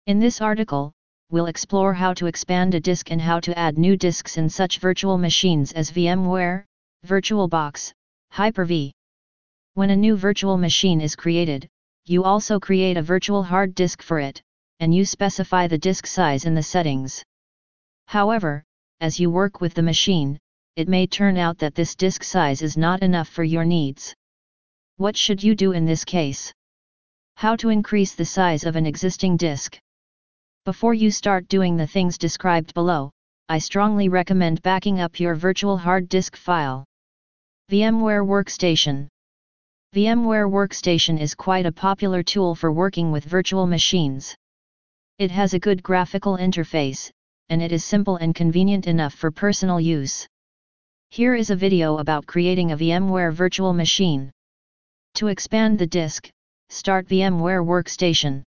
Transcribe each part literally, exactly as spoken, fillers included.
In this article, we'll explore how to expand a disk and how to add new disks in such virtual machines as VMware, VirtualBox, Hyper-V. When a new virtual machine is created, you also create a virtual hard disk for it, and you specify the disk size in the settings. However, as you work with the machine, it may turn out that this disk size is not enough for your needs. What should you do in this case? How to increase the size of an existing disk? Before you start doing the things described below, I strongly recommend backing up your virtual hard disk file. VMware Workstation. VMware Workstation is quite a popular tool for working with virtual machines. It has a good graphical interface, and it is simple and convenient enough for personal use. Here is a video about creating a VMware virtual machine. To expand the disk, start VMware Workstation.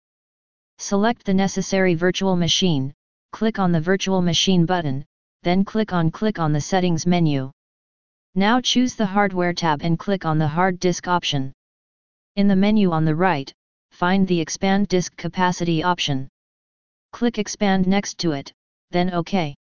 Select the necessary virtual machine, click on the Virtual Machine button, then click on Click on the Settings menu. Now choose the Hardware tab and click on the Hard Disk option. In the menu on the right, find the Expand Disk Capacity option. Click Expand next to it, then OK.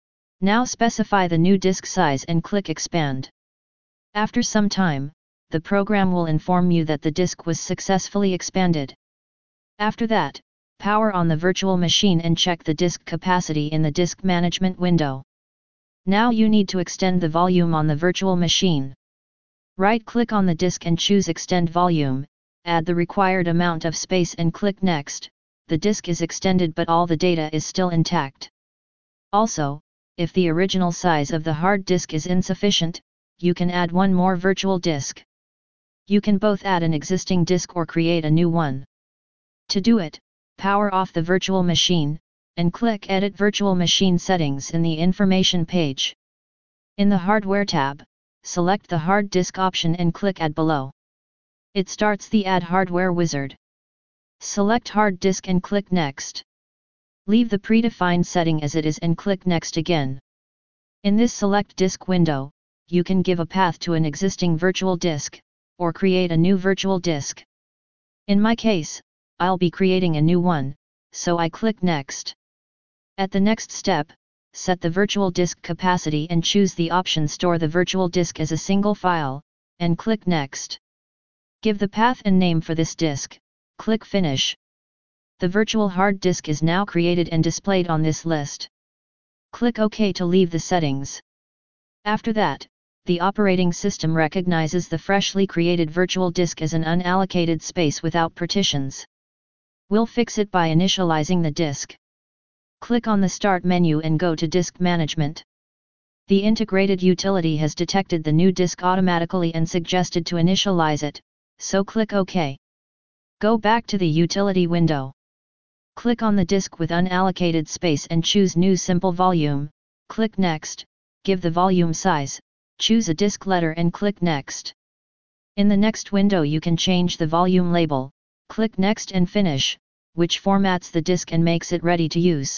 Now specify the new disk size and click Expand. After some time, the program will inform you that the disk was successfully expanded. After that, power on the virtual machine and check the disk capacity in the Disk Management window. Now you need to extend the volume on the virtual machine. Right-click on the disk and choose Extend Volume, add the required amount of space and click Next. The disk is extended but all the data is still intact. Also, if the original size of the hard disk is insufficient, you can add one more virtual disk. You can both add an existing disk or create a new one. To do it, power off the virtual machine, and click Edit Virtual Machine Settings in the Information page. In the Hardware tab, select the Hard Disk option and click Add below. It starts the Add Hardware wizard. Select Hard Disk and click Next. Leave the predefined setting as it is and click Next again. In this Select Disk window, you can give a path to an existing virtual disk, or create a new virtual disk. In my case, I'll be creating a new one, so I click Next. At the next step, set the virtual disk capacity and choose the option Store the virtual disk as a single file, and click Next. Give the path and name for this disk, click Finish. The virtual hard disk is now created and displayed on this list. Click OK to leave the settings. After that, the operating system recognizes the freshly created virtual disk as an unallocated space without partitions. We'll fix it by initializing the disk. Click on the Start menu and go to Disk Management. The integrated utility has detected the new disk automatically and suggested to initialize it, so click OK. Go back to the Utility window. Click on the disk with unallocated space and choose New Simple Volume, click Next, give the volume size, choose a disk letter and click Next. In the next window you can change the volume label, click Next and Finish, which formats the disk and makes it ready to use.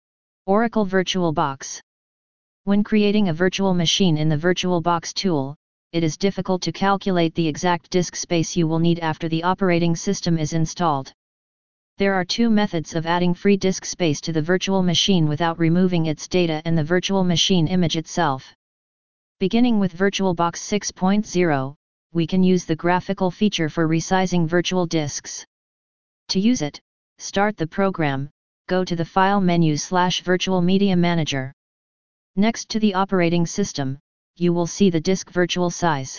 Oracle VirtualBox. When creating a virtual machine in the VirtualBox tool, it is difficult to calculate the exact disk space you will need after the operating system is installed. There are two methods of adding free disk space to the virtual machine without removing its data and the virtual machine image itself. Beginning with VirtualBox six point oh, we can use the graphical feature for resizing virtual disks. To use it, start the program, go to the File menu slash Virtual Media Manager. Next to the operating system, you will see the disk virtual size.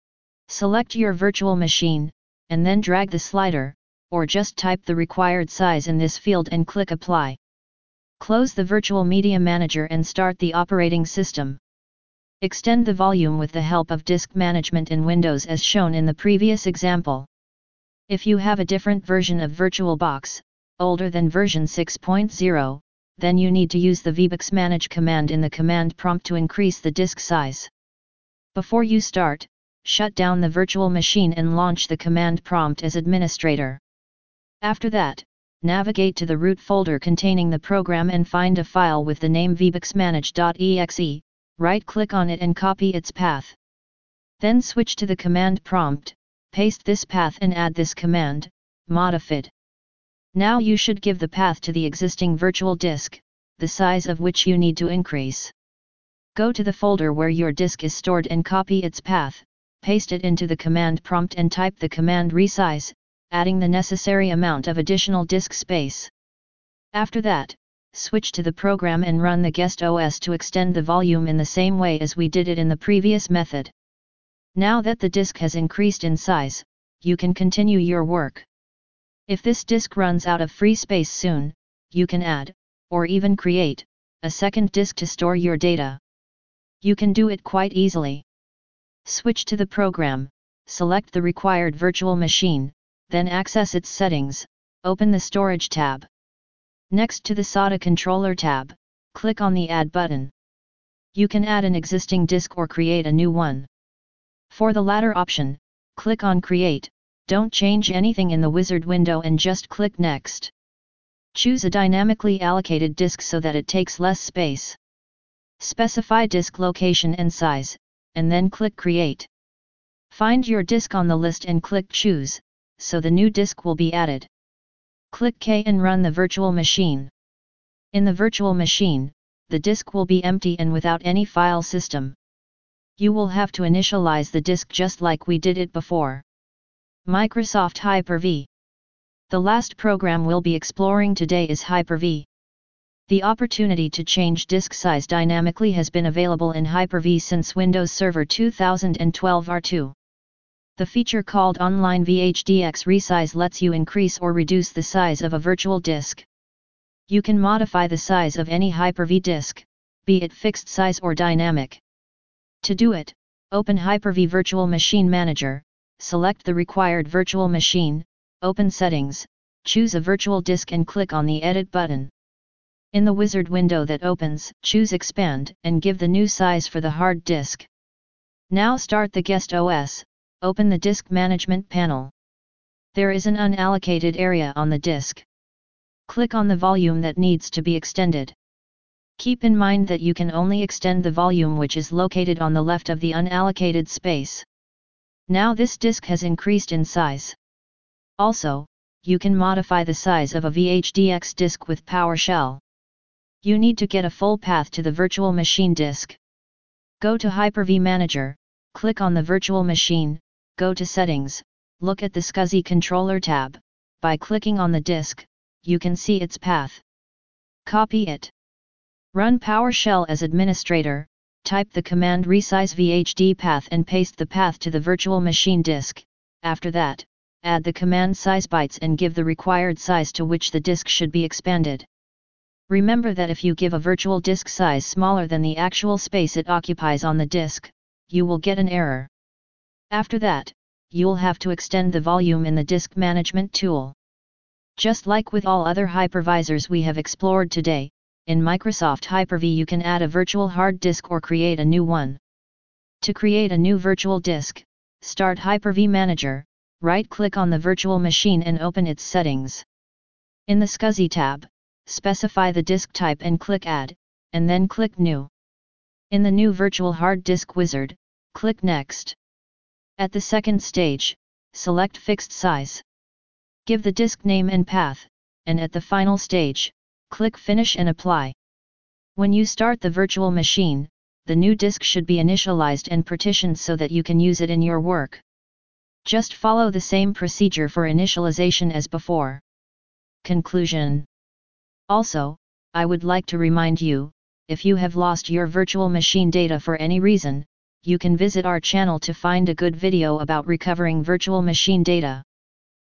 Select your virtual machine, and then drag the slider, or just type the required size in this field and click Apply. Close the Virtual Media Manager and start the operating system. Extend the volume with the help of Disk Management in Windows as shown in the previous example. If you have a different version of VirtualBox, older than version six point oh, then you need to use the vboxmanage command in the command prompt to increase the disk size. Before you start, shut down the virtual machine and launch the command prompt as administrator. After that, navigate to the root folder containing the program and find a file with the name vboxmanage dot E X E, right-click on it and copy its path. Then switch to the command prompt, paste this path and add this command, modifid. Now you should give the path to the existing virtual disk, the size of which you need to increase. Go to the folder where your disk is stored and copy its path, paste it into the command prompt and type the command resize, adding the necessary amount of additional disk space. After that, switch to the program and run the guest O S to extend the volume in the same way as we did it in the previous method. Now that the disk has increased in size, you can continue your work. If this disk runs out of free space soon, you can add, or even create, a second disk to store your data. You can do it quite easily. Switch to the program, select the required virtual machine, then access its settings, open the Storage tab. Next to the S A T A Controller tab, click on the Add button. You can add an existing disk or create a new one. For the latter option, click on Create, don't change anything in the wizard window and just click Next. Choose a dynamically allocated disk so that it takes less space. Specify disk location and size, and then click Create. Find your disk on the list and click Choose, so the new disk will be added. Click K and run the virtual machine. In the virtual machine, the disk will be empty and without any file system. You will have to initialize the disk just like we did it before. Microsoft Hyper-V. The last program we'll be exploring today is Hyper-V. The opportunity to change disk size dynamically has been available in Hyper-V since Windows Server two thousand twelve R two. The feature called Online V H D X Resize lets you increase or reduce the size of a virtual disk. You can modify the size of any Hyper-V disk, be it fixed size or dynamic. To do it, open Hyper-V Virtual Machine Manager, select the required virtual machine, open Settings, choose a virtual disk and click on the Edit button. In the wizard window that opens, choose Expand and give the new size for the hard disk. Now start the guest O S. Open the Disk Management panel. There is an unallocated area on the disk. Click on the volume that needs to be extended. Keep in mind that you can only extend the volume which is located on the left of the unallocated space. Now this disk has increased in size. Also, you can modify the size of a V H D X disk with PowerShell. You need to get a full path to the virtual machine disk. Go to Hyper-V Manager, click on the virtual machine, go to Settings, look at the S C S I Controller tab. By clicking on the disk, you can see its path. Copy it. Run PowerShell as administrator, type the command resize V H D path and paste the path to the virtual machine disk. After that, add the command size bytes and give the required size to which the disk should be expanded. Remember that if you give a virtual disk size smaller than the actual space it occupies on the disk, you will get an error. After that, you'll have to extend the volume in the Disk Management tool. Just like with all other hypervisors we have explored today, in Microsoft Hyper-V you can add a virtual hard disk or create a new one. To create a new virtual disk, start Hyper-V Manager, right-click on the virtual machine and open its settings. In the S C S I tab, specify the disk type and click Add, and then click New. In the new Virtual Hard Disk wizard, click Next. At the second stage, select Fixed Size. Give the disk name and path, and at the final stage, click Finish and Apply. When you start the virtual machine, the new disk should be initialized and partitioned so that you can use it in your work. Just follow the same procedure for initialization as before. Conclusion. Also, I would like to remind you, if you have lost your virtual machine data for any reason, you can visit our channel to find a good video about recovering virtual machine data.